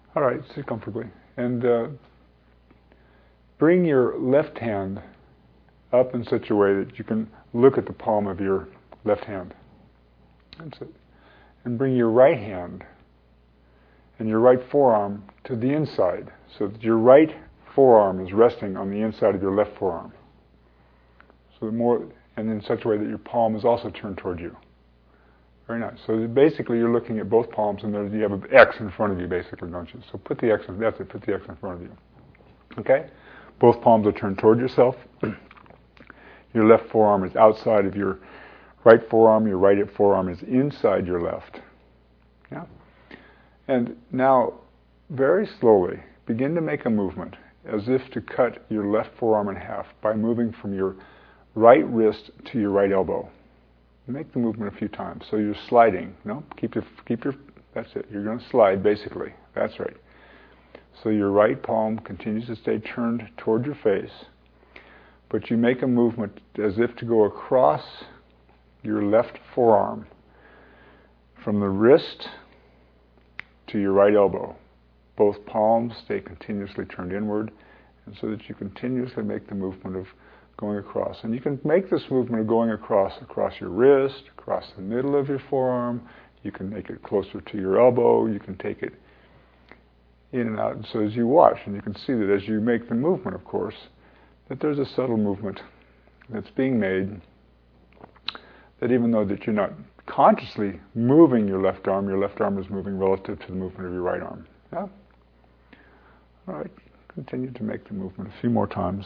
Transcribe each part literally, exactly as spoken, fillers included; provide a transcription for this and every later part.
All right, sit comfortably. And uh, bring your left hand up in such a way that you can look at the palm of your left hand. That's it. And bring your right hand and your right forearm to the inside, so that your right forearm is resting on the inside of your left forearm. So the more, and in such a way that your palm is also turned toward you. Very nice. So basically you're looking at both palms and there you have an X in front of you basically, don't you? So put the X in, that's it, put the X in front of you. Okay? Both palms are turned toward yourself. Your left forearm is outside of your right forearm, your right forearm is inside your left. Yeah? And now, very slowly, begin to make a movement as if to cut your left forearm in half by moving from your right wrist to your right elbow. Make the movement a few times. So you're sliding. No, keep your, keep your, that's it. You're going to slide, basically. That's right. So your right palm continues to stay turned toward your face, but you make a movement as if to go across your left forearm from the wrist to your right elbow. Both palms stay continuously turned inward, and so that you continuously make the movement of going across. And you can make this movement of going across, across your wrist, across the middle of your forearm. You can make it closer to your elbow. You can take it in and out. And so as you watch, and you can see that as you make the movement, of course, that there's a subtle movement that's being made, that even though that you're not consciously moving your left arm, your left arm is moving relative to the movement of your right arm. Yeah? All right. Continue to make the movement a few more times.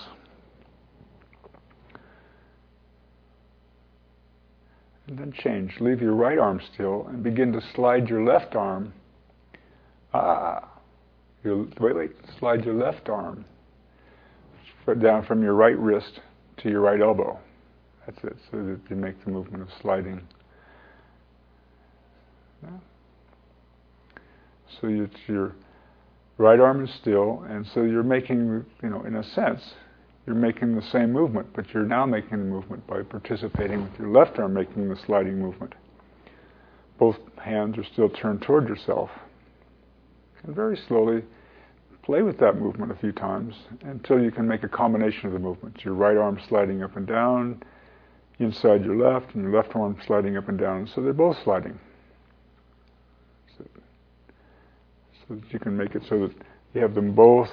And then change. Leave your right arm still and begin to slide your left arm. Ah, your, wait, wait. Slide your left arm down from your right wrist to your right elbow. That's it. So that you make the movement of sliding. Yeah. So you, your right arm is still, and so you're making, you know, in a sense, you're making the same movement, but you're now making the movement by participating with your left arm making the sliding movement. Both hands are still turned toward yourself. And very slowly play with that movement a few times until you can make a combination of the movements. Your right arm sliding up and down, inside your left, and your left arm sliding up and down. So they're both sliding. So, so that you can make it so that you have them both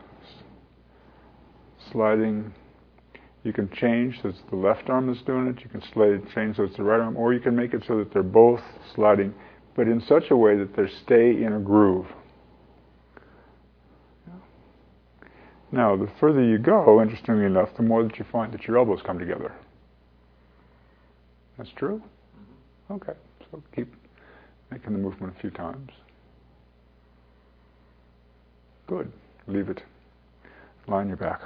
sliding. You can change so it's the left arm that's doing it. You can slide, change so it's the right arm, or you can make it so that they're both sliding, but in such a way that they stay in a groove. Yeah. Now, the further you go, interestingly enough, the more that you find that your elbows come together. That's true? Okay. So keep making the movement a few times. Good. Leave it. Lie on your back.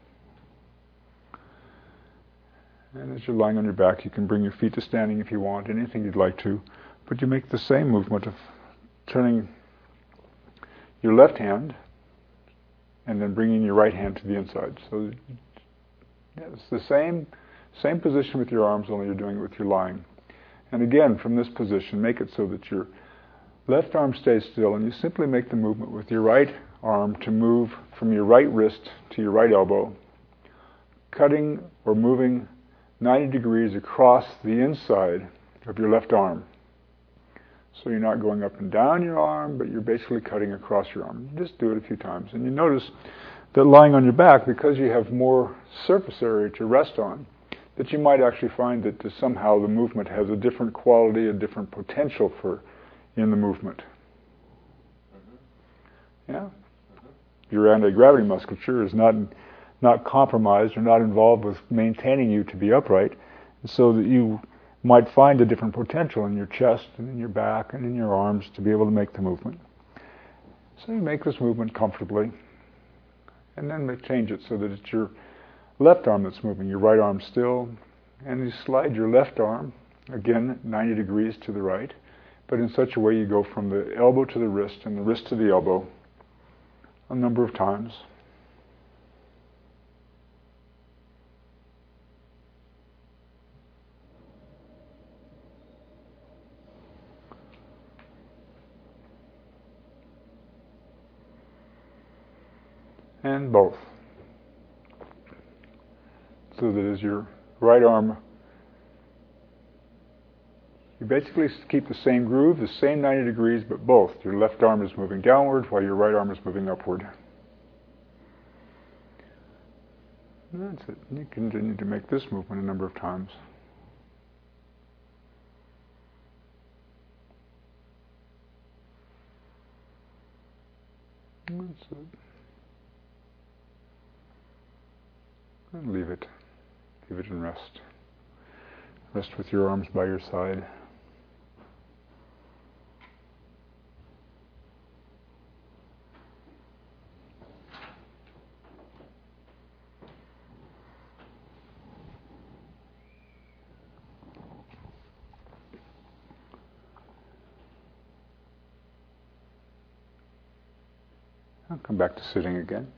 And as you're lying on your back, you can bring your feet to standing if you want, anything you'd like to. But you make the same movement of turning your left hand and then bringing your right hand to the inside. So yeah, it's the same, same position with your arms, only you're doing it with your lying. And again, from this position, make it so that your left arm stays still, and you simply make the movement with your right arm to move from your right wrist to your right elbow, cutting or moving ninety degrees across the inside of your left arm. So you're not going up and down your arm, but you're basically cutting across your arm. Just do it a few times. And you notice that lying on your back, because you have more surface area to rest on, that you might actually find that somehow the movement has a different quality, a different potential for in the movement. Mm-hmm. Yeah? Mm-hmm. Your anti-gravity musculature is not not compromised or not involved with maintaining you to be upright, so that you might find a different potential in your chest and in your back and in your arms to be able to make the movement. So you make this movement comfortably, and then change it so that it's your left arm that's moving, your right arm still, and you slide your left arm, again, ninety degrees to the right, but in such a way you go from the elbow to the wrist and the wrist to the elbow a number of times. and both. So that as your right arm, you basically keep the same groove, the same ninety degrees, but both. Your left arm is moving downward while your right arm is moving upward. And that's it. You continue to make this movement a number of times. And that's it. And leave it. Leave it and rest. Rest with your arms by your side. I'll come back to sitting again.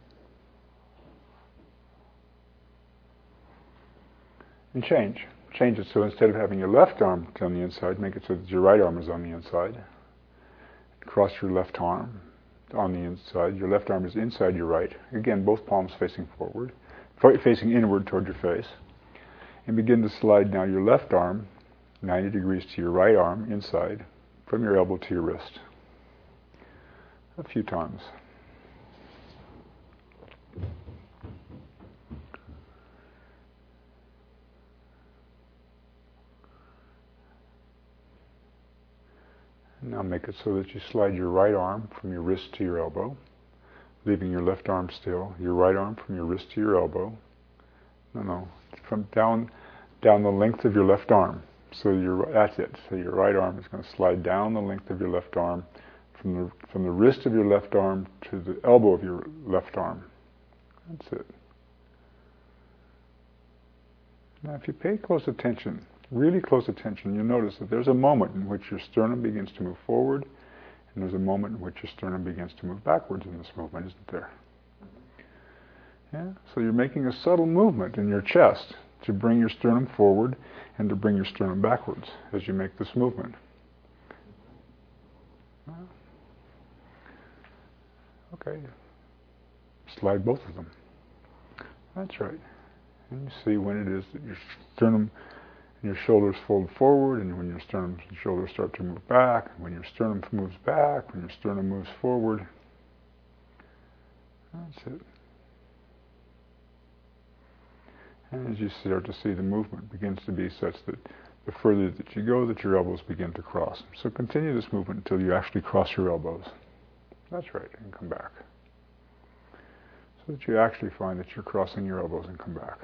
And change. Change it so instead of having your left arm on the inside, make it so that your right arm is on the inside. Cross your left arm on the inside. Your left arm is inside your right. Again, both palms facing forward, facing inward toward your face. And begin to slide now your left arm ninety degrees to your right arm inside, from your elbow to your wrist. A few times. Now make it so that you slide your right arm from your wrist to your elbow, leaving your left arm still. Your right arm from your wrist to your elbow. No, no, from down, down the length of your left arm. So your that's it. So your right arm is going to slide down the length of your left arm, from the from the wrist of your left arm to the elbow of your left arm. That's it. Now, if you pay close attention, really close attention, you'll notice that there's a moment in which your sternum begins to move forward, and there's a moment in which your sternum begins to move backwards in this movement, isn't there? Yeah? So you're making a subtle movement in your chest to bring your sternum forward and to bring your sternum backwards as you make this movement. Okay. Slide both of them. That's right. And you see when it is that your sternum and your shoulders fold forward, and when your sternum and shoulders start to move back, when your sternum moves back, when your sternum moves forward. That's it. And as you start to see, the movement begins to be such that the further that you go, that your elbows begin to cross. So continue this movement until you actually cross your elbows. That's right, and come back. So that you actually find that you're crossing your elbows and come back.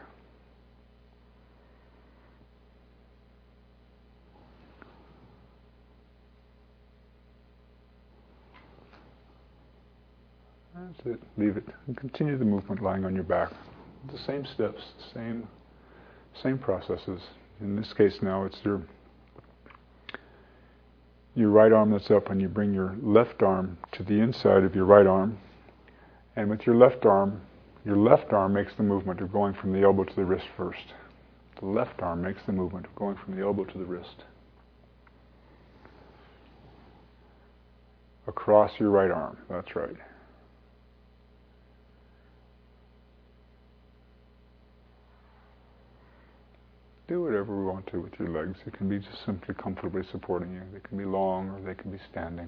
That's it. Leave it. And continue the movement lying on your back. The same steps, the same, same processes. In this case now, it's your your right arm that's up, and you bring your left arm to the inside of your right arm. And with your left arm, your left arm makes the movement of going from the elbow to the wrist first. The left arm makes the movement of going from the elbow to the wrist. Across your right arm. That's right. Do whatever we want to with your legs. It can be just simply comfortably supporting you. They can be long or they can be standing.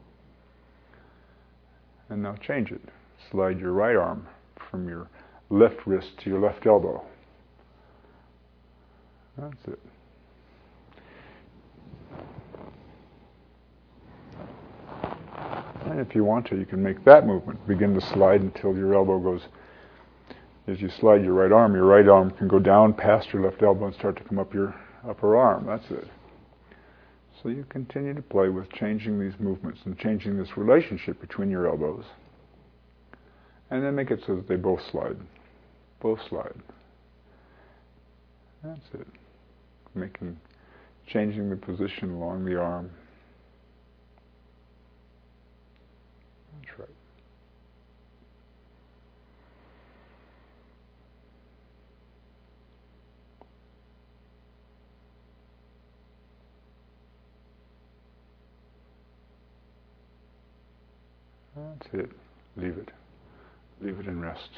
And now change it. Slide your right arm from your left wrist to your left elbow. That's it. And if you want to, you can make that movement. Begin to slide until your elbow goes. As you slide your right arm, your right arm can go down past your left elbow and start to come up your upper arm. That's it. So you continue to play with changing these movements and changing this relationship between your elbows. And then make it so that they both slide. Both slide. That's it. Making, changing the position along the arm. That's right. That's it. Leave it. Leave it in rest.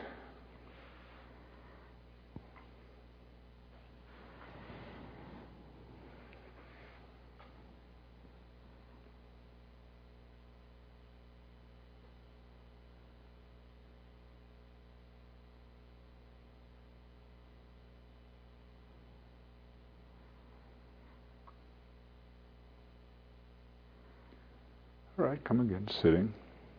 All right, come again, sitting.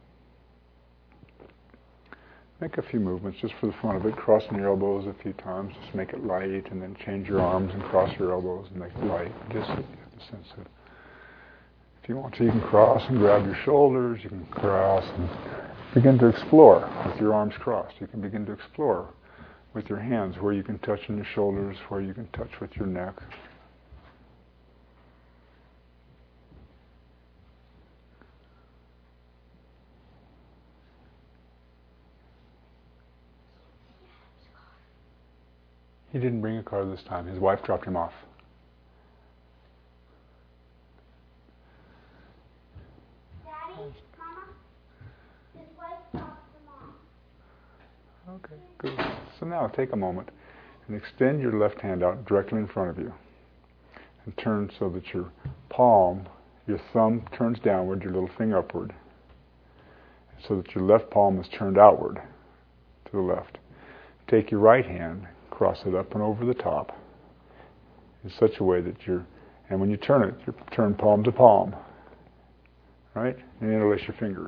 Make a few movements just for the fun of it, crossing your elbows a few times, just make it light, and then change your arms and cross your elbows and make it light. Just so you have the sense of, if you want to, you can cross and grab your shoulders, you can cross and begin to explore with your arms crossed. You can begin to explore with your hands where you can touch on your shoulders, where you can touch with your neck. He didn't bring a car this time. His wife dropped him off. Daddy, Mama, his wife dropped him off. Okay, good. So now take a moment and extend your left hand out directly in front of you. And turn so that your palm, your thumb turns downward, your little finger upward. So that your left palm is turned outward to the left. Take your right hand, cross it up and over the top in such a way that you're, and when you turn it, you turn palm to palm, right? And interlace your fingers.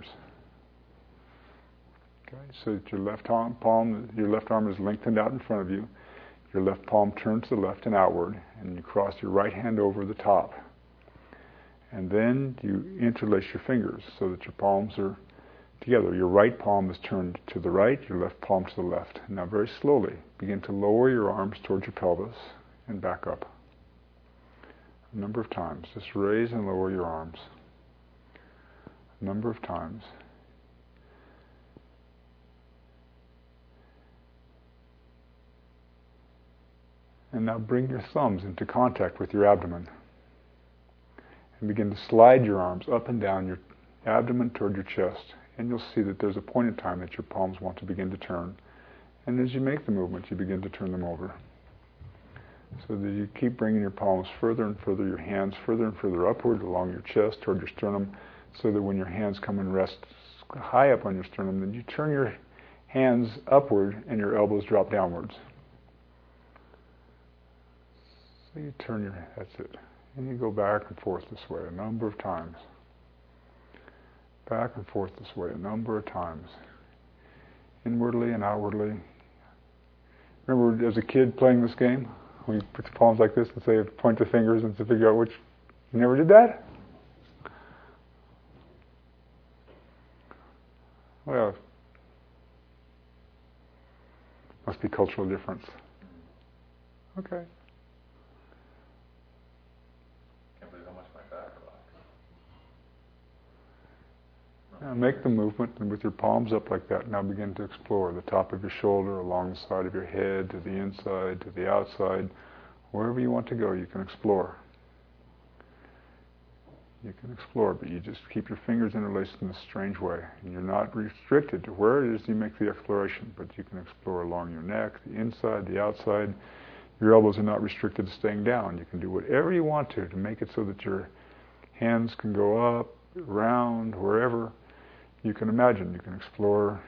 Okay, so that your left arm, palm, your left arm is lengthened out in front of you. Your left palm turns to the left and outward, and you cross your right hand over the top. And then you interlace your fingers so that your palms are together. Your right palm is turned to the right, your left palm to the left. Now very slowly, begin to lower your arms towards your pelvis and back up. A number of times. Just raise and lower your arms. A number of times. And now bring your thumbs into contact with your abdomen. And begin to slide your arms up and down your abdomen toward your chest. And you'll see that there's a point in time that your palms want to begin to turn. And as you make the movement, you begin to turn them over. So that you keep bringing your palms further and further, your hands further and further upward along your chest toward your sternum, so that when your hands come and rest high up on your sternum, then you turn your hands upward and your elbows drop downwards. So you turn your, that's it. And you go back and forth this way a number of times. Back and forth this way a number of times. Inwardly and outwardly. Remember as a kid playing this game? We put the palms like this and say, point the fingers and to figure out which. You never did that? Well, must be cultural difference. Okay. Now make the movement, and with your palms up like that, now begin to explore the top of your shoulder, along the side of your head, to the inside, to the outside. Wherever you want to go, you can explore. You can explore, but you just keep your fingers interlaced in a strange way. And you're not restricted to where it is you make the exploration, but you can explore along your neck, the inside, the outside. Your elbows are not restricted to staying down. You can do whatever you want to to make it so that your hands can go up, around, wherever you can imagine. You can explore.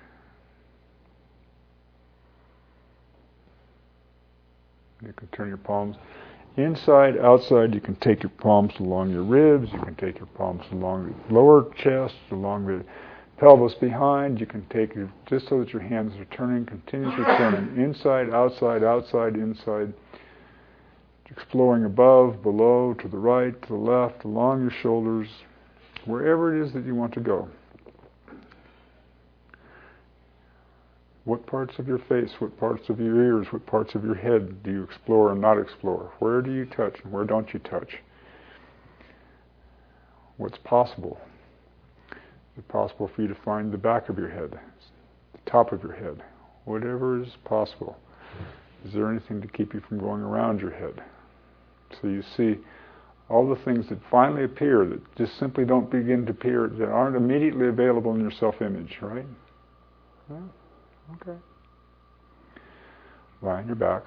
You can turn your palms inside, outside. You can take your palms along your ribs. You can take your palms along the lower chest, along the pelvis behind. You can take your, just so that your hands are turning, continuously turning, inside, outside, outside, inside. Exploring above, below, to the right, to the left, along your shoulders, wherever it is that you want to go. What parts of your face, what parts of your ears, what parts of your head do you explore and not explore? Where do you touch and where don't you touch? What's possible? Is it possible for you to find the back of your head, the top of your head? Whatever is possible. Is there anything to keep you from going around your head? So you see all the things that finally appear that just simply don't begin to appear, that aren't immediately available in your self-image, right? Well, Okay. Lie on your back.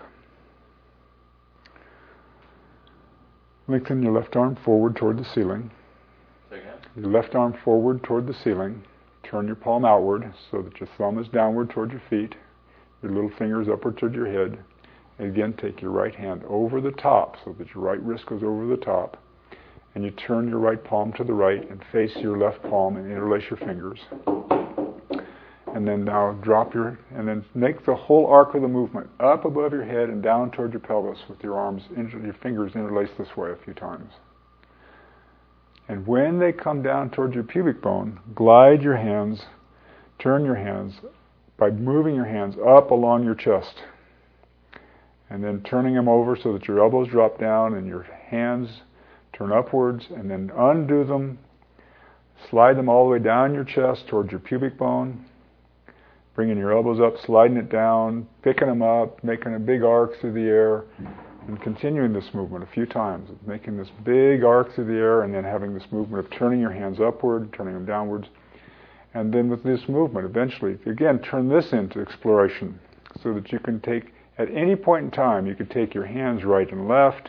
Lengthen your left arm forward toward the ceiling. Say again? Your left arm forward toward the ceiling. Turn your palm outward so that your thumb is downward toward your feet. Your little fingers upward toward your head. And again, take your right hand over the top so that your right wrist goes over the top. And you turn your right palm to the right and face your left palm and interlace your fingers. And then now drop your, and then make the whole arc of the movement up above your head and down toward your pelvis with your arms, your fingers interlaced this way a few times. And when they come down toward your pubic bone, glide your hands, turn your hands by moving your hands up along your chest. And then turning them over so that your elbows drop down and your hands turn upwards, and then undo them, slide them all the way down your chest towards your pubic bone, bringing your elbows up, sliding it down, picking them up, making a big arc through the air, and continuing this movement a few times, making this big arc through the air, and then having this movement of turning your hands upward, turning them downwards. And then with this movement, eventually, again, turn this into exploration so that you can take, at any point in time, you could take your hands right and left,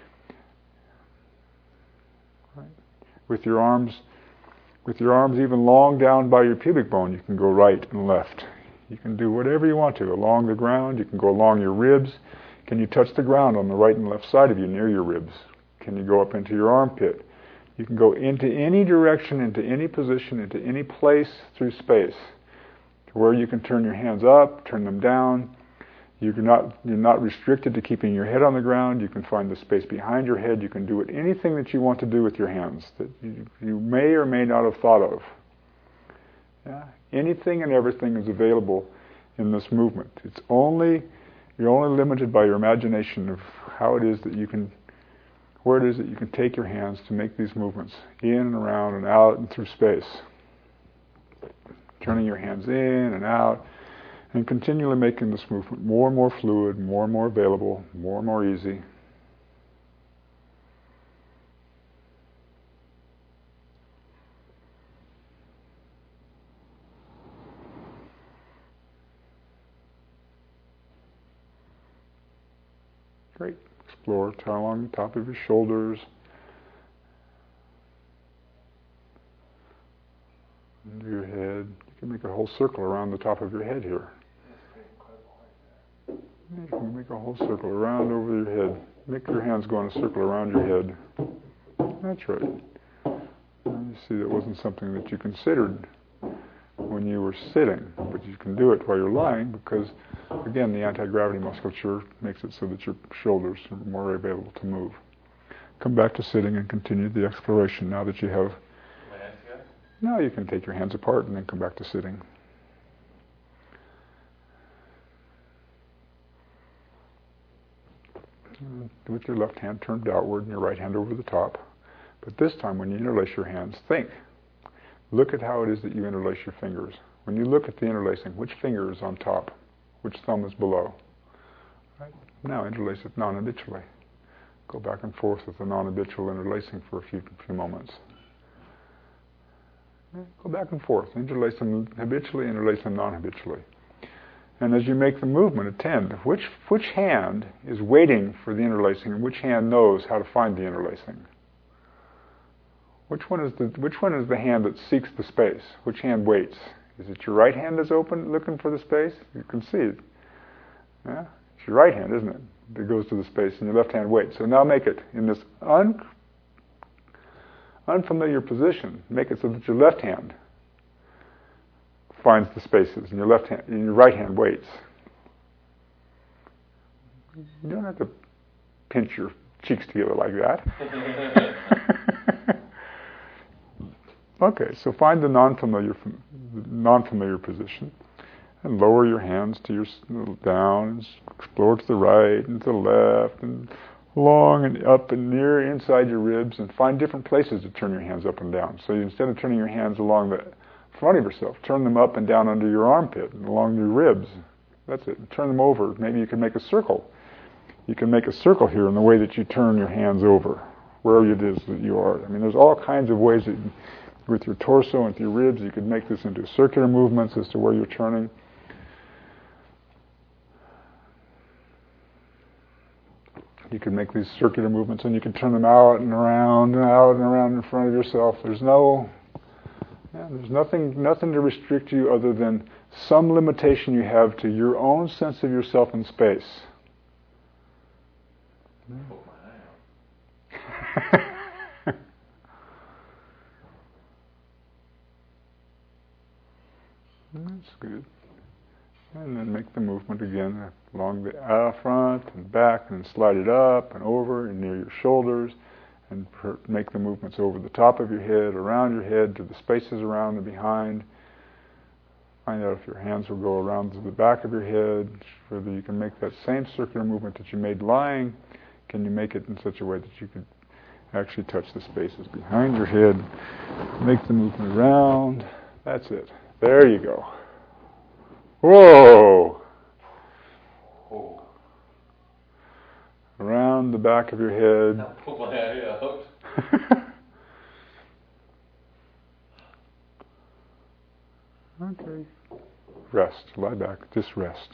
right, with your arms With your arms even long down by your pubic bone, you can go right and left. You can do whatever you want to. Along the ground, you can go along your ribs. Can you touch the ground on the right and left side of you near your ribs? Can you go up into your armpit? You can go into any direction, into any position, into any place through space, to where you can turn your hands up, turn them down. You're not, you're not restricted to keeping your head on the ground. You can find the space behind your head. You can do it, anything that you want to do with your hands that you, you may or may not have thought of. Yeah? Anything and everything is available in this movement. It's only, you're only limited by your imagination of how it is that you can, where it is that you can take your hands to make these movements in and around and out and through space. Turning your hands in and out, and continually making this movement more and more fluid, more and more available, more and more easy. Great. Explore along the top of your shoulders. Under your head. You can make a whole circle around the top of your head here. You can make a whole circle around over your head. Make your hands go in a circle around your head. That's right. And you see, that wasn't something that you considered when you were sitting, but you can do it while you're lying because, again, the anti-gravity musculature makes it so that your shoulders are more available to move. Come back to sitting and continue the exploration now that you have... My hands together? Now you can take your hands apart and then come back to sitting. With your left hand turned outward and your right hand over the top. But this time when you interlace your hands, think. Look at how it is that you interlace your fingers. When you look at the interlacing, which finger is on top? Which thumb is below? Right? Now interlace it non-habitually. Go back and forth with the non-habitual interlacing for a few, few moments. Go back and forth. Interlace them habitually, interlace them non-habitually. And as you make the movement, attend. Which, which hand is waiting for the interlacing and which hand knows how to find the interlacing? Which one is the, which one is the hand that seeks the space? Which hand waits? Is it your right hand that's open, looking for the space? You can see it. Yeah? It's your right hand, isn't it, that goes to the space, and your left hand waits. So now make it in this un, unfamiliar position. Make it so that your left hand finds the spaces, and your left hand, and your right hand waits. You don't have to pinch your cheeks together like that. Okay, so find the non-familiar, non-familiar position, and lower your hands to your down, and explore to the right and to the left, and along and up and near inside your ribs, and find different places to turn your hands up and down. So instead of turning your hands along the front of yourself, turn them up and down under your armpit and along your ribs. That's it. Turn them over. Maybe you can make a circle. You can make a circle here in the way that you turn your hands over, wherever it is that you are. I mean, there's all kinds of ways that you, with your torso and with your ribs, you could make this into circular movements as to where you're turning. You can make these circular movements, and you can turn them out and around and out and around in front of yourself. There's no, yeah, there's nothing, nothing to restrict you other than some limitation you have to your own sense of yourself in space. Poke my eye out. That's good. And then make the movement again along the uh, front and back, and slide it up and over and near your shoulders, and per- make the movements over the top of your head, around your head, to the spaces around and behind. Find out if your hands will go around to the back of your head, whether you can make that same circular movement that you made lying. Can you make it in such a way that you could actually touch the spaces behind your head? Make the movement around. That's it. There you go. Whoa! Oh. Around the back of your head. Poke my eye out. Okay. Rest. Lie back. Just rest.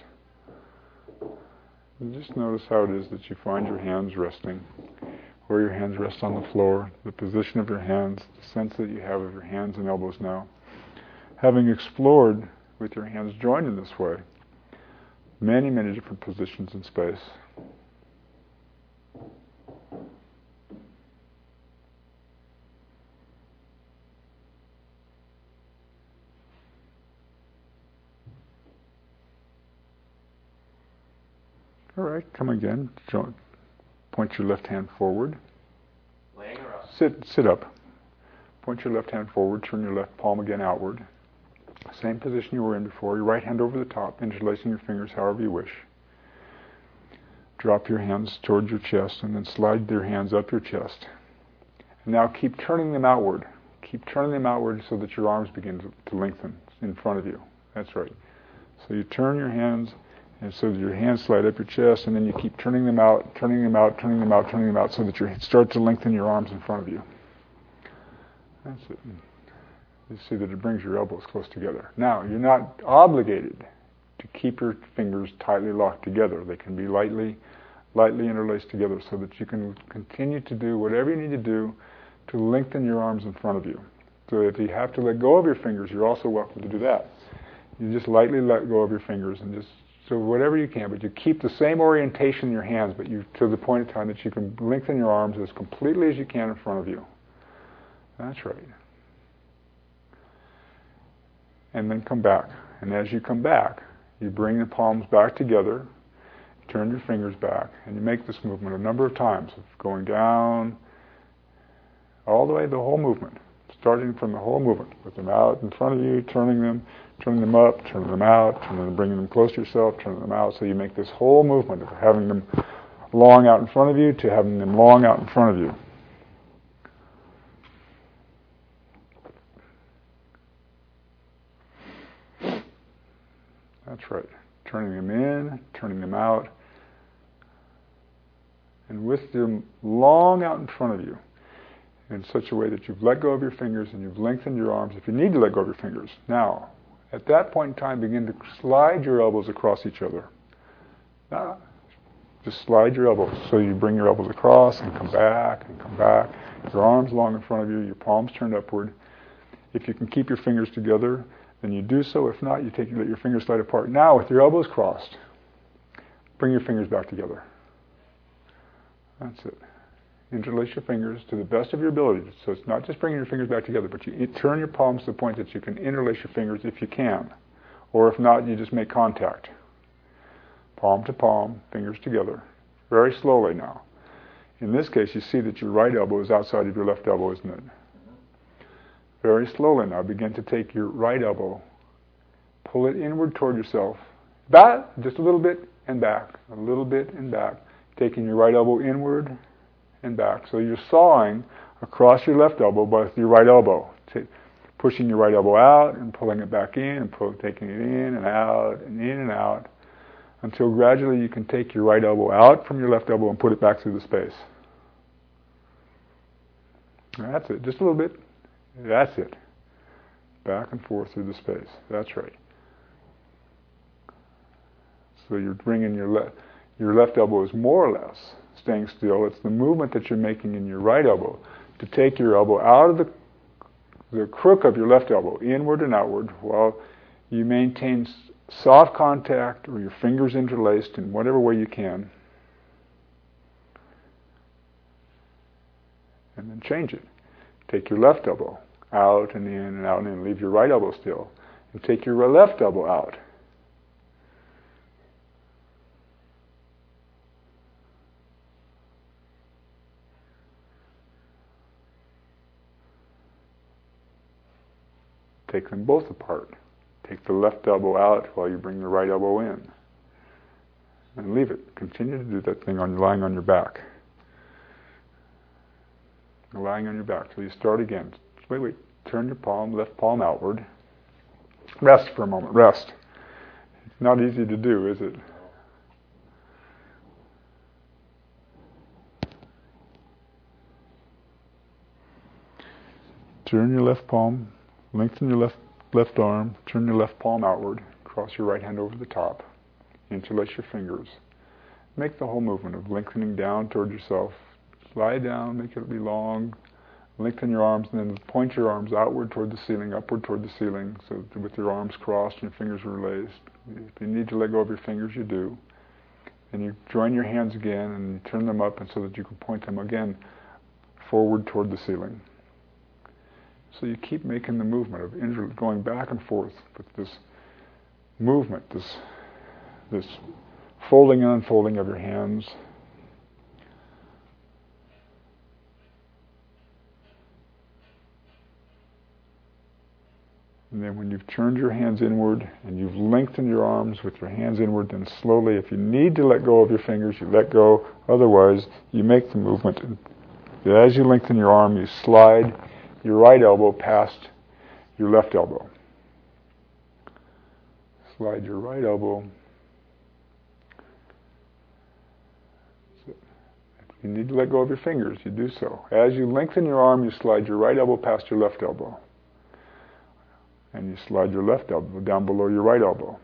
And just notice how it is that you find your hands resting. Where your hands rest on the floor. The position of your hands. The sense that you have of your hands and elbows now. Having explored with your hands joined in this way many, many different positions in space. All right, come again. Join. Point your left hand forward. Laying or up? Sit, sit up. Point your left hand forward. Turn your left palm again outward. Same position you were in before. Your right hand over the top, interlacing your fingers however you wish. Drop your hands towards your chest, and then slide your hands up your chest. And now keep turning them outward. Keep turning them outward so that your arms begin to, to lengthen in front of you. That's right. So you turn your hands, and so that your hands slide up your chest, and then you keep turning them out, turning them out, turning them out, turning them out, so that you start to lengthen your arms in front of you. That's it. You see that it brings your elbows close together. Now, you're not obligated to keep your fingers tightly locked together. They can be lightly, lightly interlaced together so that you can continue to do whatever you need to do to lengthen your arms in front of you. So if you have to let go of your fingers, you're also welcome to do that. You just lightly let go of your fingers and just, so whatever you can, but you keep the same orientation in your hands, but you to the point in time that you can lengthen your arms as completely as you can in front of you. That's right. And then come back. And as you come back, you bring the palms back together, turn your fingers back, and you make this movement a number of times, of going down, all the way, the whole movement, starting from the whole movement, with them out in front of you, turning them, turning them up, turning them out, turning them, bringing them close to yourself, turning them out, so you make this whole movement of having them long out in front of you to having them long out in front of you. That's right. Turning them in, turning them out. And with them long out in front of you in such a way that you've let go of your fingers and you've lengthened your arms if you need to let go of your fingers. Now, at that point in time, begin to slide your elbows across each other. Now, just slide your elbows. So you bring your elbows across and come back and come back. Your arms long in front of you, your palms turned upward. If you can keep your fingers together, then you do so. If not, you take let your fingers slide apart. Now, with your elbows crossed, bring your fingers back together. That's it. Interlace your fingers to the best of your ability. So it's not just bringing your fingers back together, but you turn your palms to the point that you can interlace your fingers if you can. Or if not, you just make contact. Palm to palm, fingers together. Very slowly now. In this case, you see that your right elbow is outside of your left elbow, isn't it? Very slowly now, begin to take your right elbow, pull it inward toward yourself, back, just a little bit, and back, a little bit and back, taking your right elbow inward and back. So you're sawing across your left elbow with your right elbow, t- pushing your right elbow out and pulling it back in and pull, taking it in and out and in and out until gradually you can take your right elbow out from your left elbow and put it back through the space. That's it, just a little bit. That's it. Back and forth through the space. That's right. So you're bringing your left, your left elbow is more or less staying still. It's the movement that you're making in your right elbow to take your elbow out of the, the crook of your left elbow, inward and outward, while you maintain soft contact or your fingers interlaced in whatever way you can. And then change it. Take your left elbow out and in and out and in. Leave your right elbow still. And take your left elbow out. Take them both apart. Take the left elbow out while you bring the right elbow in. And leave it. Continue to do that thing on lying on your back. Lying on your back till you start again. Wait, wait. Turn your palm, left palm outward. Rest for a moment. Rest. It's not easy to do, is it? Turn your left palm, lengthen your left left arm, turn your left palm outward, cross your right hand over the top, interlace your fingers. Make the whole movement of lengthening down toward yourself. Slide down, make it be long, lengthen your arms, and then point your arms outward toward the ceiling, upward toward the ceiling, so that with your arms crossed and your fingers released. If you need to let go of your fingers, you do. And you join your hands again and you turn them up and so that you can point them again forward toward the ceiling. So you keep making the movement of inter- going back and forth with this movement, this, this folding and unfolding of your hands. And then when you've turned your hands inward and you've lengthened your arms with your hands inward, then slowly, if you need to let go of your fingers, you let go. Otherwise, you make the movement. And as you lengthen your arm, you slide your right elbow past your left elbow. Slide your right elbow. If you need to let go of your fingers, you do so. As you lengthen your arm, you slide your right elbow past your left elbow. And you slide your left elbow down below your right elbow.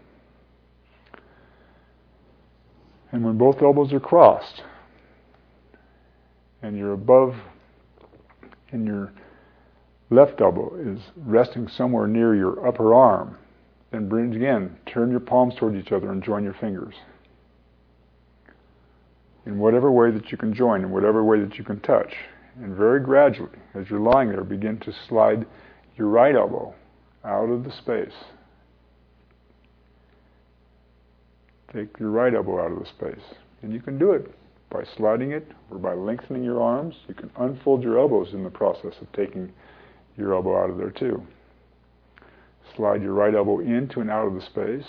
And when both elbows are crossed, and you're above, and your left elbow is resting somewhere near your upper arm, then bring again, turn your palms toward each other and join your fingers. In whatever way that you can join, in whatever way that you can touch. And very gradually, as you're lying there, begin to slide your right elbow out of the space. Take your right elbow out of the space. And you can do it by sliding it or by lengthening your arms. You can unfold your elbows in the process of taking your elbow out of there too. Slide your right elbow into and out of the space.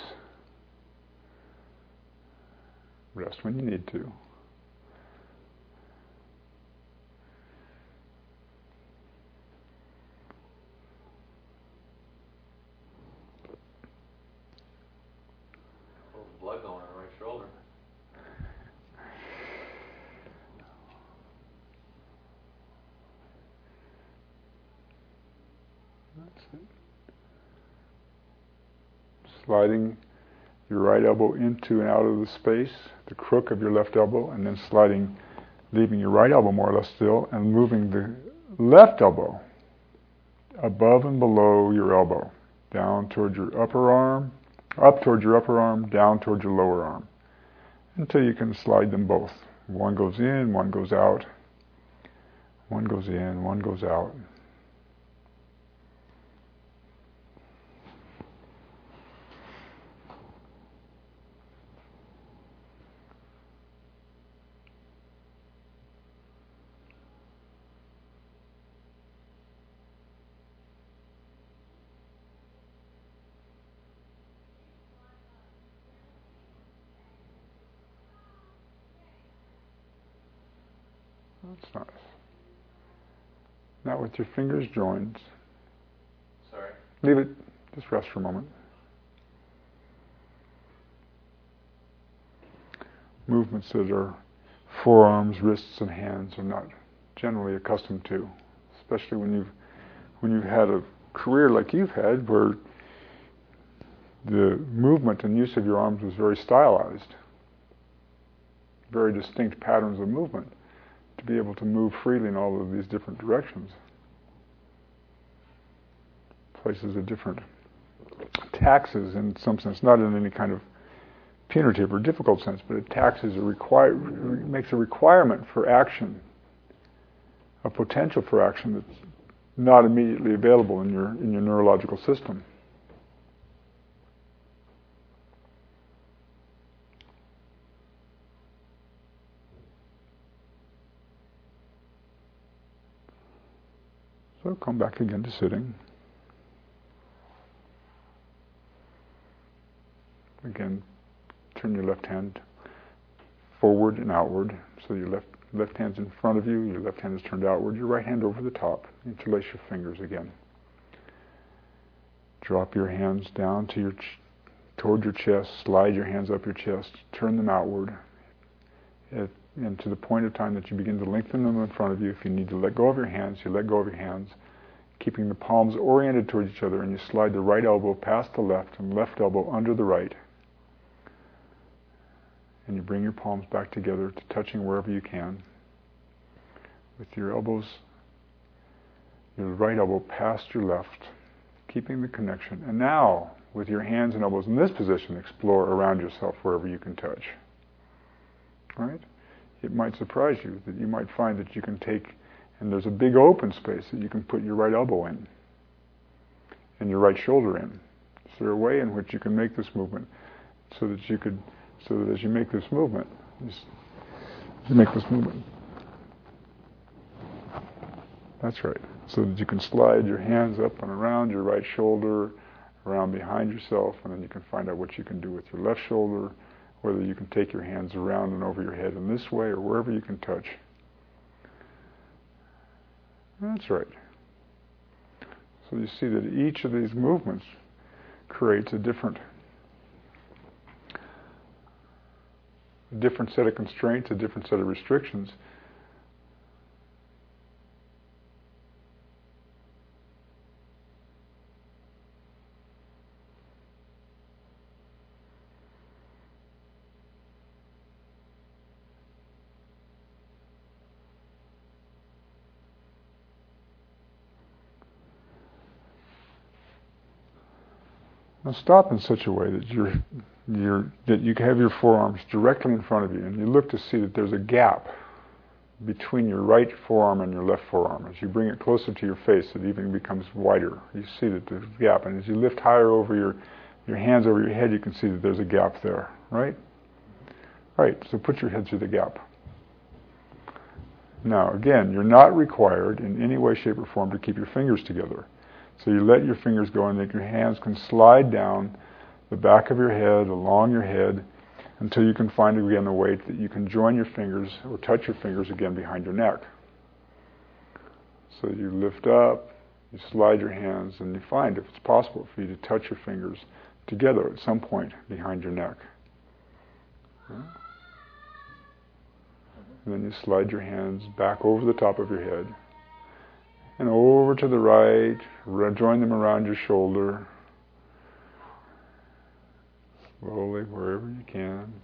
Rest when you need to. Blood going on the right shoulder. That's it. Sliding your right elbow into and out of the space, the crook of your left elbow, and then sliding, leaving your right elbow more or less still, and moving the left elbow above and below your elbow, down toward your upper arm, up toward your upper arm, down toward your lower arm, until you can slide them both. One goes in, one goes out. One goes in, one goes out. That's nice. Now with your fingers joined. Sorry. Leave it. Just rest for a moment. Movements that are forearms, wrists, and hands are not generally accustomed to, especially when you've when you've had a career like you've had, where the movement and use of your arms was very stylized. very distinct patterns of movement to be able to move freely in all of these different directions. Places a different taxes in some sense, not in any kind of punitive or difficult sense, but it taxes a require, makes a requirement for action, a potential for action that's not immediately available in your in your neurological system. So come back again to sitting. Again, turn your left hand forward and outward. So your left left hand's in front of you, your left hand is turned outward, your right hand over the top. Interlace your fingers again. Drop your hands down to your ch- toward your chest, slide your hands up your chest, turn them outward. At, and to the point of time that you begin to lengthen them in front of you, if you need to let go of your hands, you let go of your hands, keeping the palms oriented towards each other, and you slide the right elbow past the left and left elbow under the right. And you bring your palms back together to touching wherever you can. With your elbows, your right elbow past your left, keeping the connection. And now, with your hands and elbows in this position, explore around yourself wherever you can touch. Right? It might surprise you that you might find that you can take, and there's a big open space that you can put your right elbow in, and your right shoulder in. Is there a way in which you can make this movement so that you could So that as you make this movement, you make this movement. That's right. So that you can slide your hands up and around your right shoulder, around behind yourself, and then you can find out what you can do with your left shoulder, whether you can take your hands around and over your head in this way or wherever you can touch. That's right. So you see that each of these movements creates a different a different set of constraints, a different set of restrictions. Now stop in such a way that you're, you're, that you have your forearms directly in front of you, and you look to see that there's a gap between your right forearm and your left forearm. As you bring it closer to your face, it even becomes wider. You see that there's a gap, and as you lift higher over your, your hands over your head, you can see that there's a gap there, right? Right, so put your head through the gap. Now, again, you're not required in any way, shape, or form to keep your fingers together. So you let your fingers go and that your hands can slide down the back of your head, along your head, until you can find again a way that you can join your fingers or touch your fingers again behind your neck. So you lift up, you slide your hands, and you find if it's possible for you to touch your fingers together at some point behind your neck. Yeah. And then you slide your hands back over the top of your head and over to the right, join them around your shoulder, slowly, wherever you can.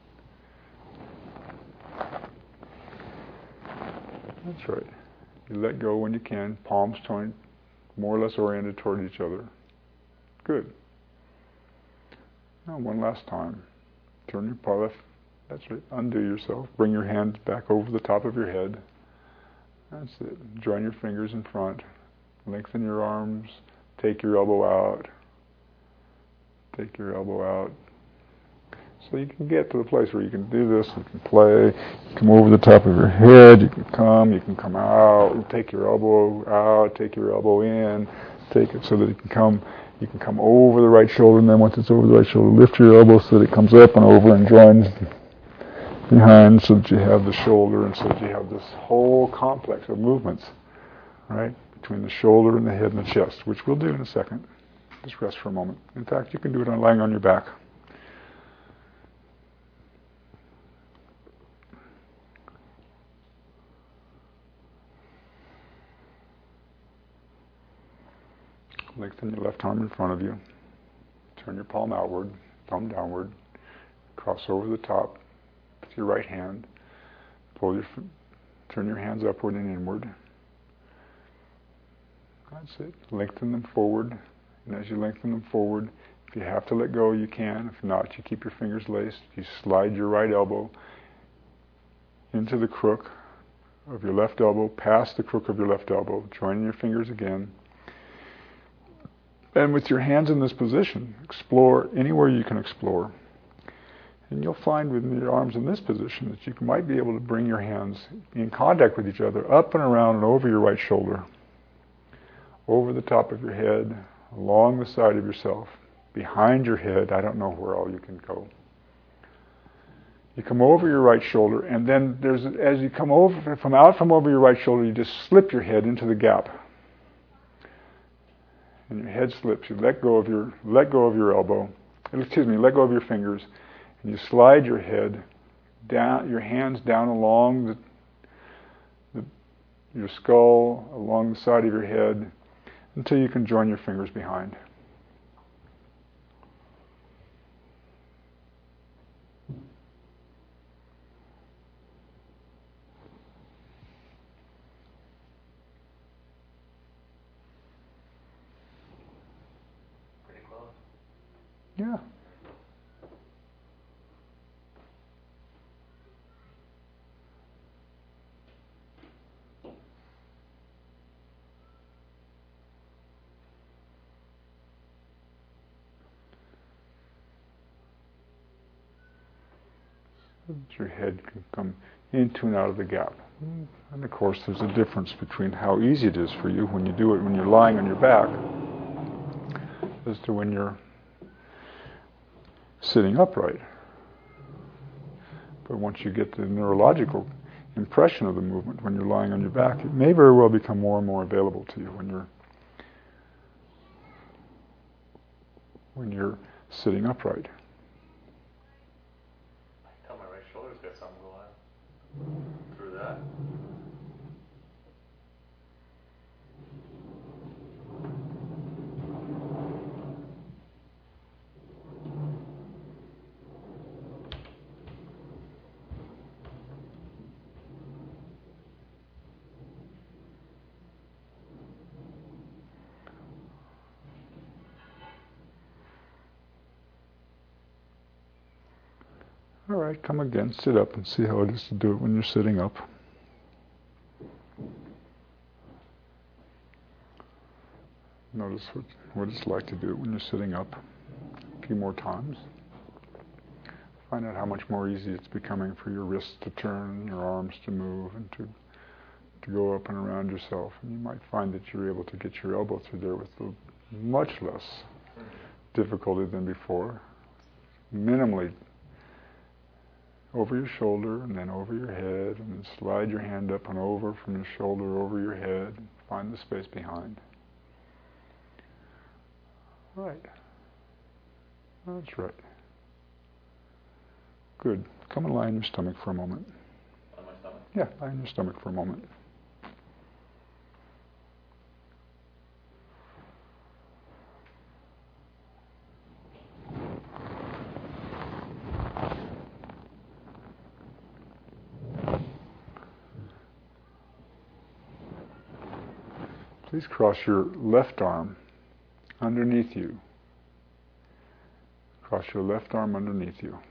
That's right. You let go when you can, palms joined, more or less oriented toward each other. Good. Now one last time. Turn your paw left. That's right. Undo yourself. Bring your hands back over the top of your head. That's it. Join your fingers in front. Lengthen your arms. Take your elbow out. Take your elbow out. So you can get to the place where you can do this. You can play. You come over the top of your head. You can come. You can come out. Take your elbow out. Take your elbow in. Take it so that it can come. You can come over the right shoulder, and then once it's over the right shoulder, lift your elbow so that it comes up and over and joins behind, so that you have the shoulder, and so that you have this whole complex of movements, right, between the shoulder and the head and the chest, which we'll do in a second. Just rest for a moment. In fact, you can do it on lying on your back. Lengthen your left arm in front of you. Turn your palm outward, thumb downward. Cross over the top with your right hand. Pull your, turn your hands upward and inward. That's it. Lengthen them forward. And as you lengthen them forward, if you have to let go, you can. If not, you keep your fingers laced. You slide your right elbow into the crook of your left elbow, past the crook of your left elbow, joining your fingers again. And with your hands in this position, explore anywhere you can explore. And you'll find with your arms in this position that you might be able to bring your hands in contact with each other, up and around and over your right shoulder, over the top of your head, along the side of yourself, behind your head. I don't know where all you can go. You come over your right shoulder, and then there's, as you come over from out from over your right shoulder, you just slip your head into the gap. And your head slips. You let go of your let go of your elbow. Excuse me, let go of your fingers, and you slide your head down, your hands down along the, the your skull, along the side of your head, until you can join your fingers behind. Yeah. So that your head can come into and out of the gap. And of course there's a difference between how easy it is for you when you do it when you're lying on your back as to when you're sitting upright. But once you get the neurological impression of the movement when you're lying on your back, it may very well become more and more available to you when you're when you're sitting upright. I can tell my right shoulder's got something going on through that. All right, come again, sit up and see how it is to do it when you're sitting up. Notice what, what it's like to do it when you're sitting up. A few more times. Find out how much more easy it's becoming for your wrists to turn, your arms to move, and to to go up and around yourself. And you might find that you're able to get your elbow through there with much less difficulty than before. Minimally over your shoulder, and then over your head, and then slide your hand up and over from your shoulder over your head. Find the space behind. Right. That's right. Good. Come and lie on your stomach for a moment. On my stomach? Yeah, lie on your stomach for a moment. Please cross your left arm underneath you. Cross your left arm underneath you.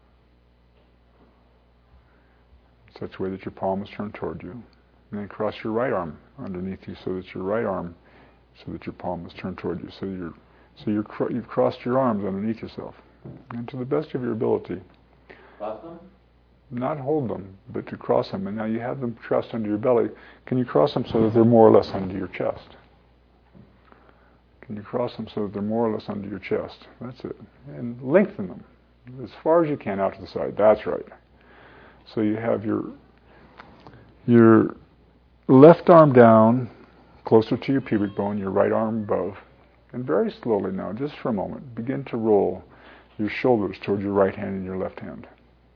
Such a way that your palm is turned toward you. And then cross your right arm underneath you so that your right arm, so that your palm is turned toward you. So you're, so you're, you've crossed your arms underneath yourself. And to the best of your ability, Cross them? not hold them, but to cross them. And now you have them crossed under your belly. Can you cross them so that they're more or less under your chest? Can you cross them so that they're more or less under your chest? That's it. And lengthen them as far as you can out to the side. That's right. So you have your your left arm down, closer to your pubic bone, your right arm above. And very slowly now, just for a moment, begin to roll your shoulders toward your right hand and your left hand.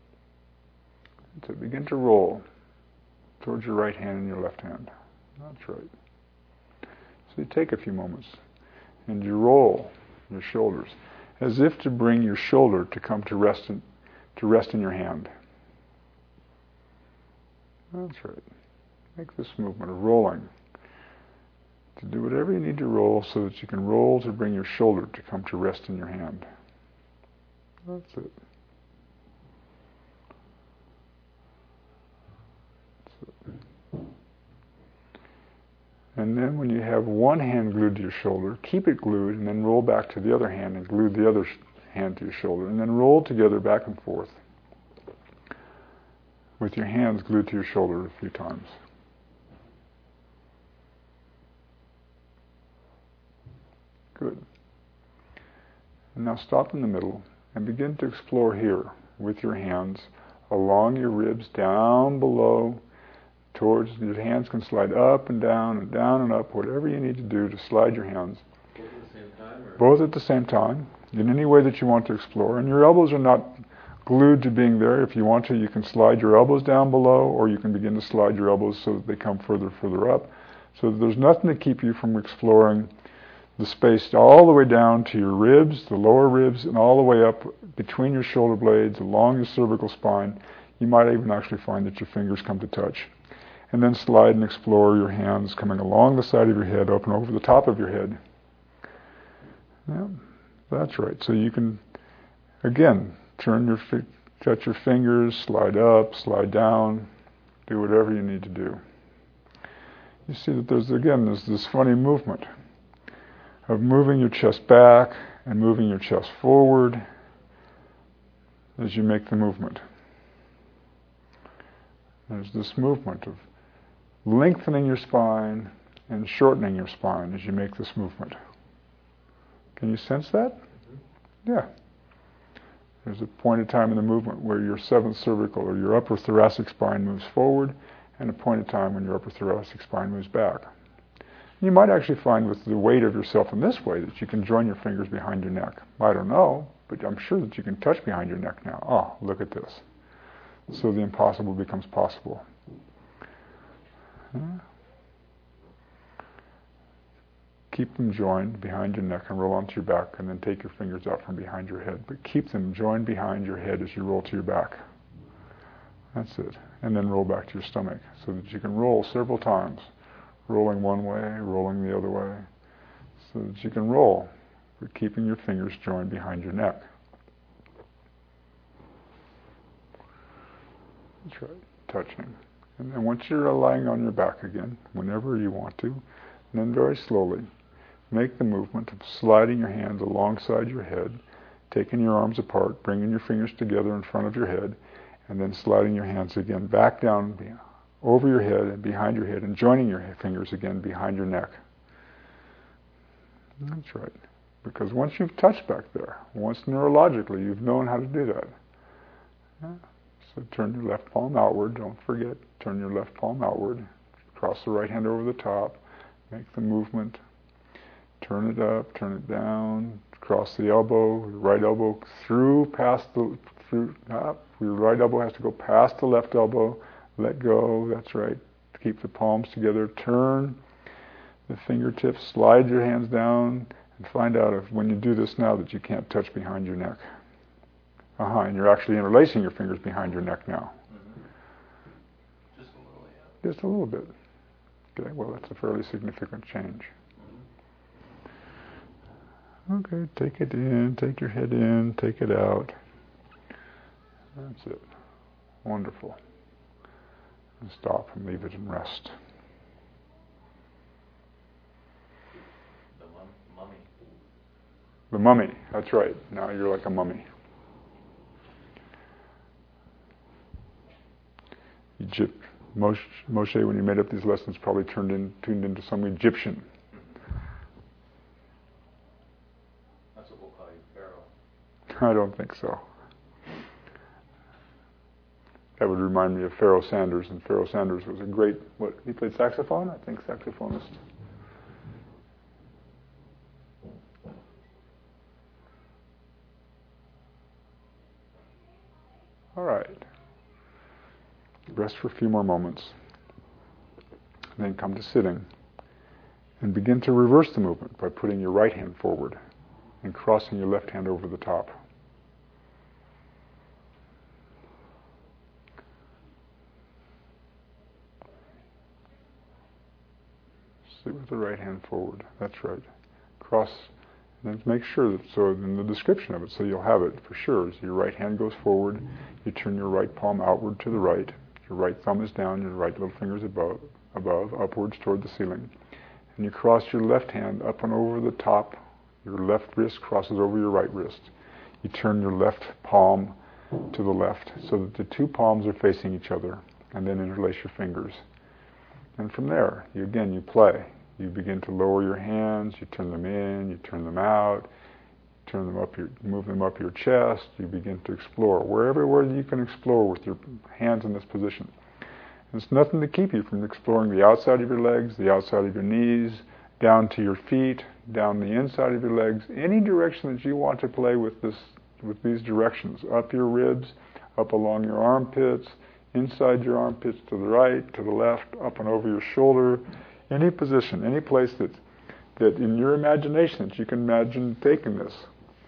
So begin to roll towards your right hand and your left hand. That's right. So you take a few moments and you roll your shoulders as if to bring your shoulder to come to rest in, to rest in your hand. That's right. Make this movement of rolling. To do whatever you need to roll so that you can roll to bring your shoulder to come to rest in your hand. That's it. That's it. And then when you have one hand glued to your shoulder, keep it glued and then roll back to the other hand and glue the other sh- hand to your shoulder and then roll together back and forth with your hands glued to your shoulder a few times. Good. And now stop in the middle and begin to explore here with your hands along your ribs, down below, towards, your hands can slide up and down and down and up, whatever you need to do to slide your hands. Both at the same time? Or? Both at the same time, in any way that you want to explore. And your elbows are not glued to being there. If you want to, you can slide your elbows down below, or you can begin to slide your elbows so that they come further, further up. So that there's nothing to keep you from exploring the space all the way down to your ribs, the lower ribs, and all the way up between your shoulder blades, along your cervical spine. You might even actually find that your fingers come to touch. And then slide and explore your hands coming along the side of your head, up and over the top of your head. Yeah, that's right. So you can, again, turn your, fi- touch your fingers, slide up, slide down, do whatever you need to do. You see that there's, again, there's this funny movement of moving your chest back and moving your chest forward as you make the movement. There's this movement of lengthening your spine and shortening your spine as you make this movement. Can you sense that? Mm-hmm. Yeah. There's a point in time in the movement where your seventh cervical or your upper thoracic spine moves forward, and a point in time when your upper thoracic spine moves back. You might actually find with the weight of yourself in this way that you can join your fingers behind your neck. I don't know, but I'm sure that you can touch behind your neck now. Oh, look at this. So the impossible becomes possible. Yeah. Keep them joined behind your neck and roll onto your back, and then take your fingers out from behind your head. But keep them joined behind your head as you roll to your back. That's it. And then roll back to your stomach so that you can roll several times. Rolling one way, rolling the other way, so that you can roll, but keeping your fingers joined behind your neck. That's right, touching. And then once you're lying on your back again, whenever you want to, then very slowly, make the movement of sliding your hands alongside your head, taking your arms apart, bringing your fingers together in front of your head, and then sliding your hands again back down over your head and behind your head, and joining your fingers again behind your neck. That's right. Because once you've touched back there, once neurologically you've known how to do that. Yeah. So turn your left palm outward, don't forget, turn your left palm outward, cross the right hand over the top, make the movement, turn it up, turn it down, cross the elbow, right elbow through, past the, through, up, your right elbow has to go past the left elbow, let go, that's right. Keep the palms together. Turn the fingertips, slide your hands down, and find out if when you do this now that you can't touch behind your neck. Uh-huh, and you're actually interlacing your fingers behind your neck now. Mm-hmm. Just a little, yeah. Just a little bit. Okay, well, that's a fairly significant change. Mm-hmm. Okay, take it in, take your head in, take it out. That's it. Wonderful. And stop and leave it and rest. The mum- mummy. The mummy, that's right. Now you're like a mummy. Egypt, Moshe, Moshe, when he made up these lessons, probably turned in, tuned into some Egyptian. That's what we'll call you, Pharaoh. I don't think so. That would remind me of Pharaoh Sanders, and Pharaoh Sanders was a great, what, he played saxophone? I think saxophonist. All right. Rest for a few more moments. And then come to sitting. And begin to reverse the movement by putting your right hand forward and crossing your left hand over the top. nicely with the right hand forward. That's right. Cross, and then make sure that, so in the description of it, so you'll have it for sure, so your right hand goes forward, you turn your right palm outward to the right, your right thumb is down, your right little finger's above, above, upwards toward the ceiling. And you cross your left hand up and over the top, your left wrist crosses over your right wrist. You turn your left palm to the left so that the two palms are facing each other, and then interlace your fingers. And from there, you again, you play. You begin to lower your hands, you turn them in, you turn them out, turn them up your, move them up your chest, you begin to explore. Wherever where you can explore with your hands in this position. There's nothing to keep you from exploring the outside of your legs, the outside of your knees, down to your feet, down the inside of your legs, any direction that you want to play with this, with these directions, up your ribs, up along your armpits, inside your armpits to the right, to the left, up and over your shoulder, any position, any place that, that in your imagination that you can imagine taking this.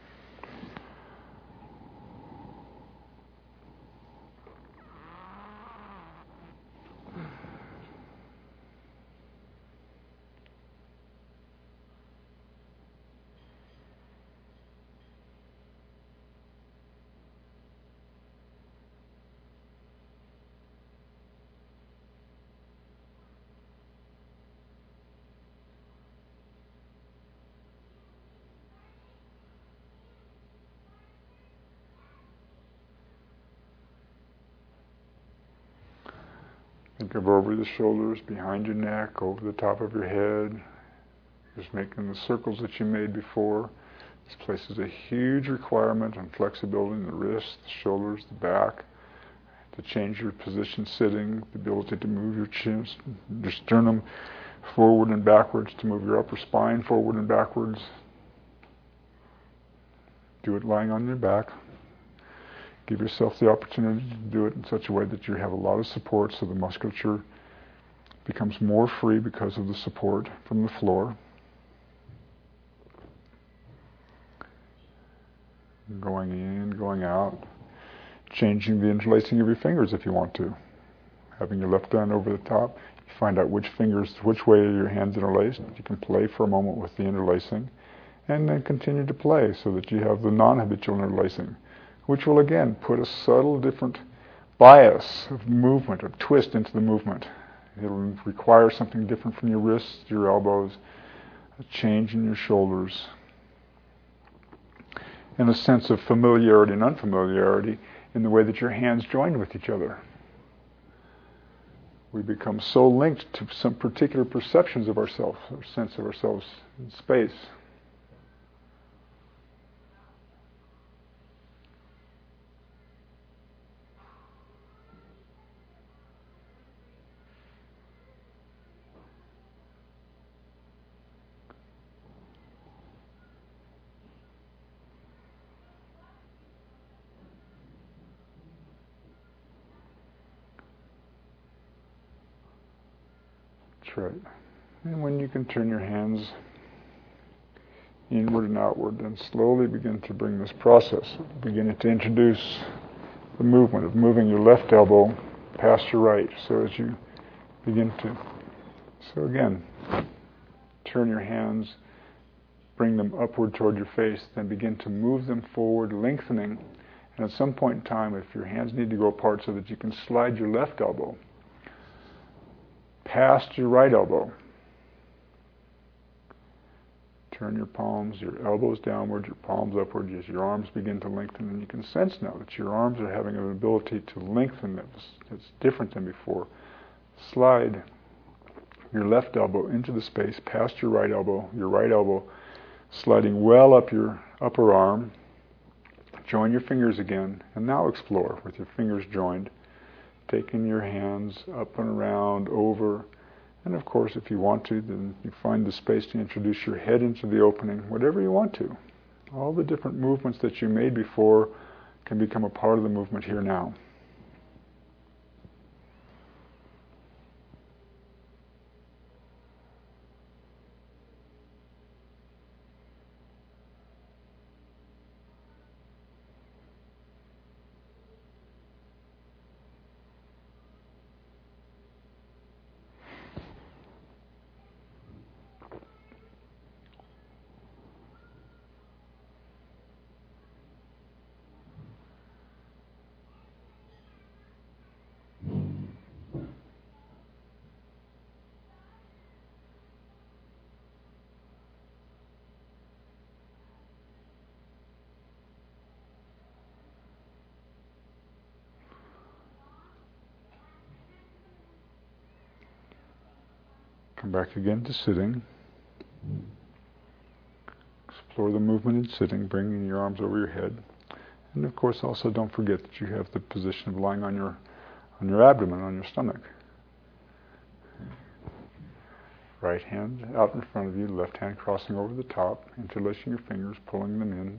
Think of over the shoulders, behind your neck, over the top of your head, just making the circles that you made before. This places a huge requirement on flexibility in the wrists, the shoulders, the back, to change your position sitting, the ability to move your chin, your sternum forward and backwards, to move your upper spine forward and backwards. Do it lying on your back. Give yourself the opportunity to do it in such a way that you have a lot of support so the musculature becomes more free because of the support from the floor. Going in, going out. Changing the interlacing of your fingers if you want to. Having your left hand over the top, you find out which fingers, which way are your hands interlaced. You can play for a moment with the interlacing and then continue to play so that you have the non-habitual interlacing, which will again put a subtle different bias of movement, of twist into the movement. It'll require something different from your wrists, your elbows, a change in your shoulders, and a sense of familiarity and unfamiliarity in the way that your hands join with each other. We become so linked to some particular perceptions of ourselves, or sense of ourselves in space. That's right. And when you can turn your hands inward and outward and slowly begin to bring this process, beginning to introduce the movement of moving your left elbow past your right. So as you begin to, so again, turn your hands, bring them upward toward your face, then begin to move them forward, lengthening. And at some point in time, if your hands need to go apart so that you can slide your left elbow past your right elbow. Turn your palms, your elbows downward, your palms upward as your arms begin to lengthen. And you can sense now that your arms are having an ability to lengthen. It's, it's different than before. Slide your left elbow into the space past your right elbow, your right elbow sliding well up your upper arm. Join your fingers again, and now explore with your fingers joined, taking your hands up and around, over, and of course if you want to, then you find the space to introduce your head into the opening, whatever you want to. All the different movements that you made before can become a part of the movement here now. Come back again to sitting. Explore the movement in sitting, bringing your arms over your head. And of course also don't forget that you have the position of lying on your on your abdomen, on your stomach. Right hand out in front of you, left hand crossing over the top, interlacing your fingers, pulling them in.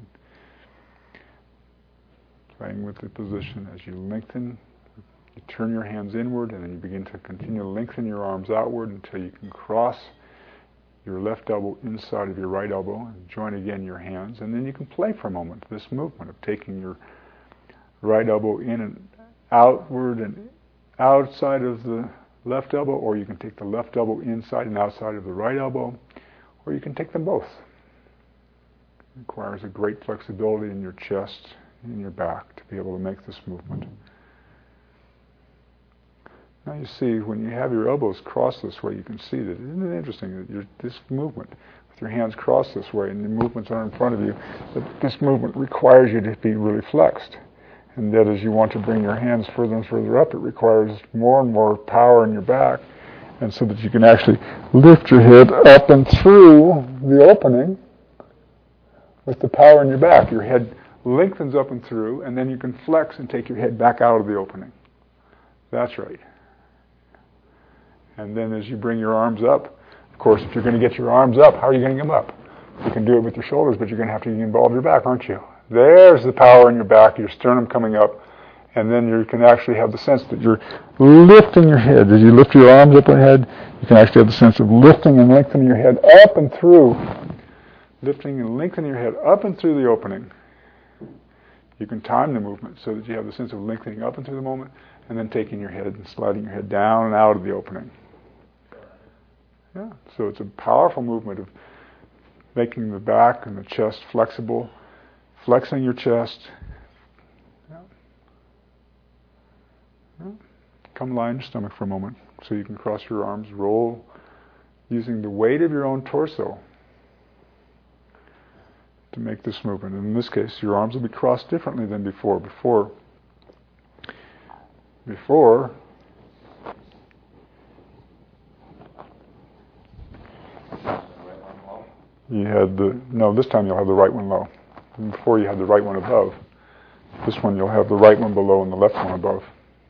Playing with the position as you lengthen, you turn your hands inward, and then you begin to continue to lengthen your arms outward until you can cross your left elbow inside of your right elbow and join again your hands. And then you can play for a moment this movement of taking your right elbow in and outward and outside of the left elbow, or you can take the left elbow inside and outside of the right elbow, or you can take them both. It requires a great flexibility in your chest and in your back to be able to make this movement. Now you see, when you have your elbows crossed this way, you can see that, isn't it interesting that you're, this movement, with your hands crossed this way and the movements are in front of you, that this movement requires you to be really flexed. And that as you want to bring your hands further and further up, it requires more and more power in your back, and so that you can actually lift your head up and through the opening with the power in your back. Your head lengthens up and through, and then you can flex and take your head back out of the opening. That's right. And then as you bring your arms up, of course, if you're going to get your arms up, how are you going to get them up? You can do it with your shoulders, but you're going to have to involve your back, aren't you? There's the power in your back, your sternum coming up, and then you can actually have the sense that you're lifting your head. As you lift your arms up ahead, you can actually have the sense of lifting and lengthening your head up and through. Lifting and lengthening your head up and through the opening. You can time the movement so that you have the sense of lengthening up and through the moment, and then taking your head and sliding your head down and out of the opening. Yeah, so it's a powerful movement of making the back and the chest flexible, flexing your chest. Yeah. Yeah. Come lie on your stomach for a moment so you can cross your arms, roll using the weight of your own torso to make this movement. And in this case, your arms will be crossed differently than before. Before, before, you had the, no, this time you'll have the right one low. And before you had the right one above. This one you'll have the right one below and the left one above.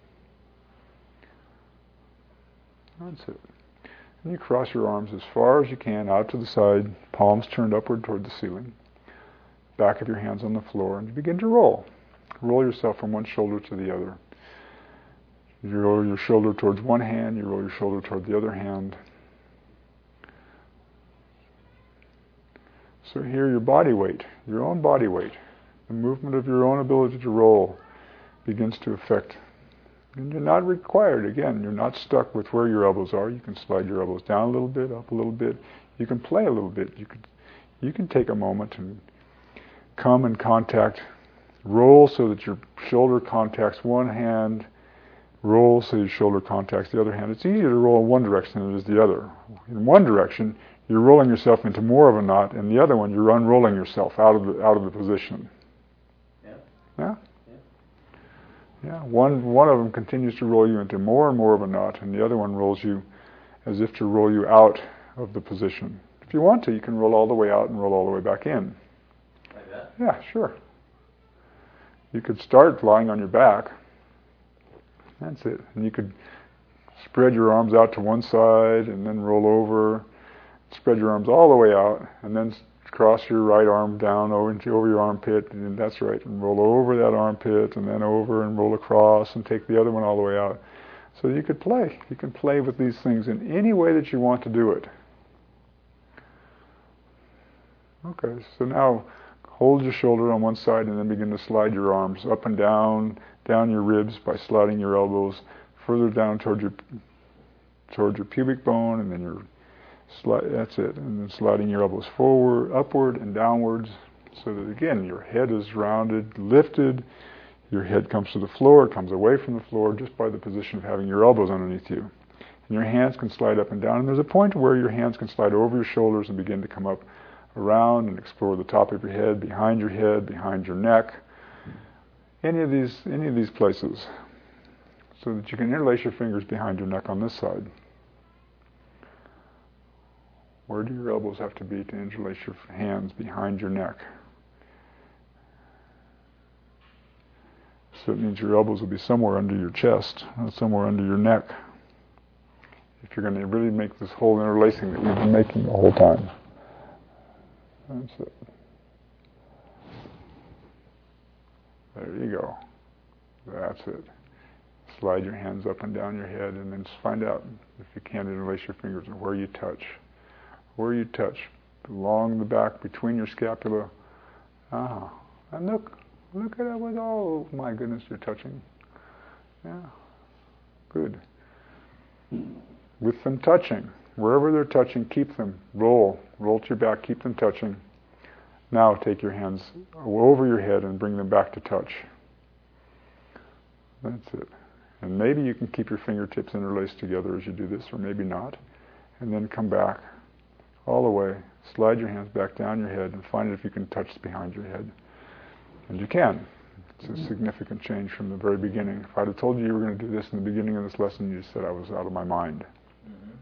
That's it. And you cross your arms as far as you can out to the side, palms turned upward toward the ceiling. Back of your hands on the floor, and you begin to roll. Roll yourself from one shoulder to the other. You roll your shoulder towards one hand, you roll your shoulder toward the other hand. So here your body weight, your own body weight, the movement of your own ability to roll begins to affect. And you're not required, again, you're not stuck with where your elbows are. You can slide your elbows down a little bit, up a little bit. You can play a little bit. You can, you can take a moment and come in contact, roll so that your shoulder contacts one hand, roll so your shoulder contacts the other hand. It's easier to roll in one direction than it is the other. In one direction, you're rolling yourself into more of a knot, and the other one, you're unrolling yourself out of the out of the position. Yeah. Yeah? Yeah. Yeah. One one of them continues to roll you into more and more of a knot, and the other one rolls you as if to roll you out of the position. If you want to, you can roll all the way out and roll all the way back in. Like that? Yeah, sure. You could start lying on your back. That's it. And you could spread your arms out to one side and then roll over. Spread your arms all the way out, and then cross your right arm down over into over your armpit, and that's right, and roll over that armpit, and then over and roll across, and take the other one all the way out. So you could play. You can play with these things in any way that you want to do it. Okay, so now hold your shoulder on one side, and then begin to slide your arms up and down, down your ribs by sliding your elbows further down toward your toward your pubic bone, and then your Slide, that's it, and then sliding your elbows forward, upward, and downwards, so that again your head is rounded, lifted, your head comes to the floor, it comes away from the floor just by the position of having your elbows underneath you. And your hands can slide up and down, and there's a point where your hands can slide over your shoulders and begin to come up around and explore the top of your head, behind your head, behind your neck, any of these, any of these places, so that you can interlace your fingers behind your neck on this side. Where do your elbows have to be to interlace your hands behind your neck? So it means your elbows will be somewhere under your chest, somewhere under your neck, if you're going to really make this whole interlacing that we've been making the whole time. That's it. There you go. That's it. Slide your hands up and down your head, and then find out, if you can, interlace your fingers and where you touch. Where you touch. Along the back, between your scapula. Ah. And look. Look at it with all, oh my goodness, you're touching. Yeah. Good. With them touching. Wherever they're touching, keep them. Roll. Roll to your back, keep them touching. Now take your hands over your head and bring them back to touch. That's it. And maybe you can keep your fingertips interlaced together as you do this, or maybe not. And then come back all the way. Slide your hands back down your head and find if you can touch behind your head. And you can. It's a significant change from the very beginning. If I'd have told you you were going to do this in the beginning of this lesson, you said I was out of my mind. Mm-hmm.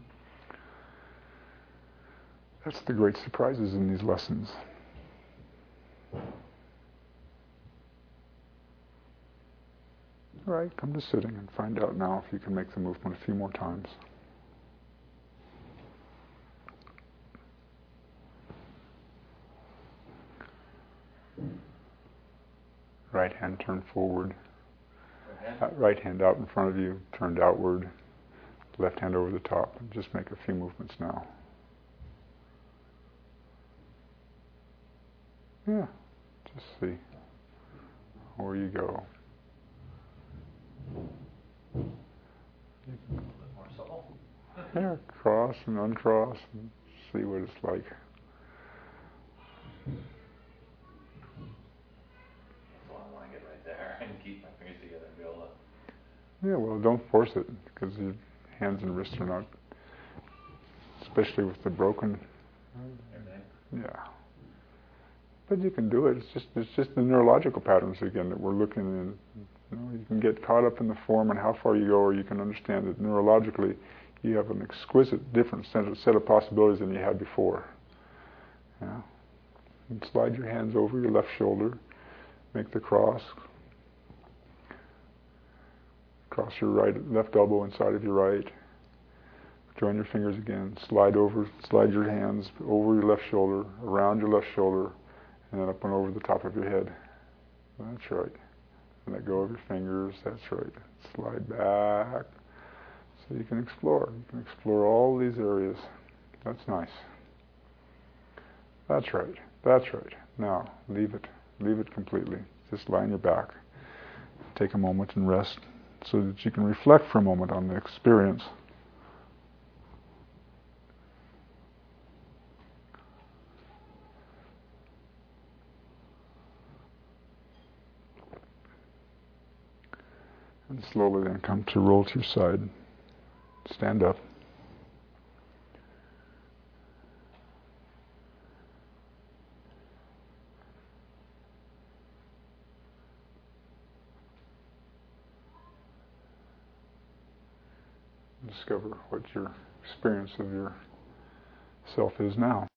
That's the great surprises in these lessons. All right, come to sitting and find out now if you can make the movement a few more times. Right hand turned forward. Right hand. Right hand out in front of you, turned outward. Left hand over the top. And just make a few movements now. Yeah, just see where you go. A little bit more subtle. Yeah, cross and uncross and see what it's like. And keep my fingers together and be able to... Yeah, well, don't force it, because your hands and wrists are not, especially with the broken. Everything. Yeah. But you can do it. It's just it's just the neurological patterns again that we're looking in. You know, you can get caught up in the form and how far you go, or you can understand that neurologically you have an exquisite different set of possibilities than you had before. Yeah. And slide your hands over your left shoulder. Make the cross. Cross your right, left elbow inside of your right. Join your fingers again. Slide over, slide your hands over your left shoulder, around your left shoulder, and then up and over the top of your head. That's right. And let go of your fingers. That's right. Slide back. So you can explore. You can explore all these areas. That's nice. That's right. That's right. Now, leave it. Leave it completely. Just lie on your back. Take a moment and rest so that you can reflect for a moment on the experience. And slowly then come to roll to your side. Stand up. Discover what your experience of your self is now.